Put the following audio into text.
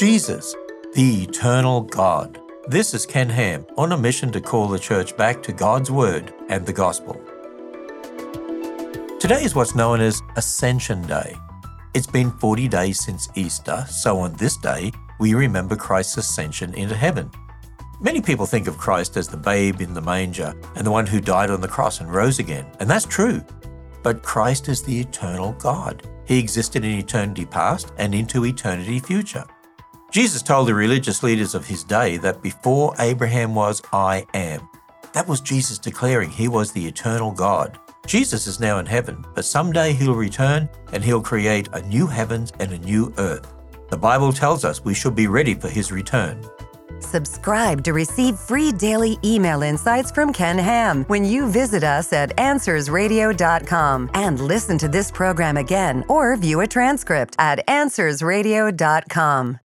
Jesus, the eternal God. This is Ken Ham on a mission to call the church back to God's Word and the Gospel. Today is what's known as Ascension Day. It's been 40 days since Easter, so on this day, we remember Christ's ascension into heaven. Many people think of Christ as the babe in the manger and the one who died on the cross and rose again, and that's true. But Christ is the eternal God. He existed in eternity past and into eternity future. Jesus told the religious leaders of his day that before Abraham was, I am. That was Jesus declaring he was the eternal God. Jesus is now in heaven, but someday he'll return and he'll create a new heavens and a new earth. The Bible tells us we should be ready for his return. Subscribe to receive free daily email insights from Ken Ham when you visit us at AnswersRadio.com and listen to this program again or view a transcript at AnswersRadio.com.